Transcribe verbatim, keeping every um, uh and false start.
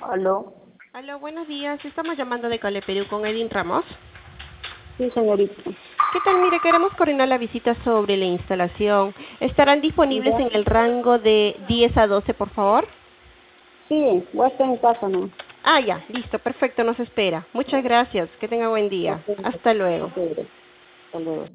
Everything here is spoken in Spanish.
Aló. Aló, buenos días. Estamos llamando de Cale Perú con Edwin Ramos. Sí, señorita. ¿Qué tal? Mire, queremos coordinar la visita sobre la instalación. ¿Estarán disponibles ¿Ya? en el rango de diez a doce, por favor? Sí, voy a estar en casa, ¿no? Ah, ya, listo, perfecto, nos espera. Muchas gracias. Que tenga buen día. Ok, Hasta luego. ok, hasta luego.